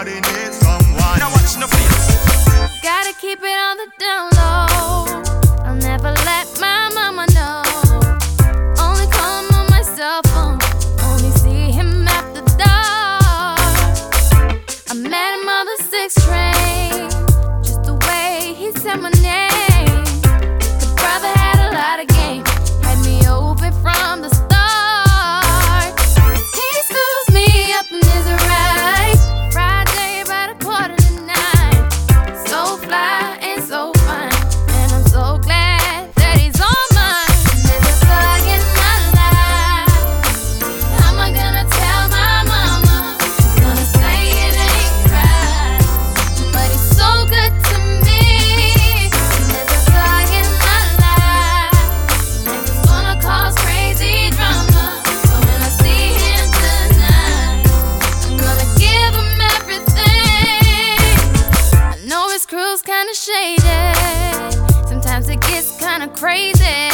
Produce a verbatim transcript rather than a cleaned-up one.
everybody needs someone. Now watch no face. Gotta keep it on the down low. I'll never let my mama know. Only call him on my cell phone. Only see him after dark. I met him on the sixth train. Just the way he said my name. The brother had a lot of game. Had me open from the start. He screws me up in his ride. Friday about a quarter to nine. So fly and so fine. And I'm so glad that he's on mine. There's a thug in my life. How am I gonna tell my mama? She's gonna say it ain't right. But he's so good to me. There's a thug in my life. And it's gonna cause crazy drama. But when I see him tonight, I'm gonna give him everything. I know his crew's kinda shady. Sometimes it gets kinda crazy.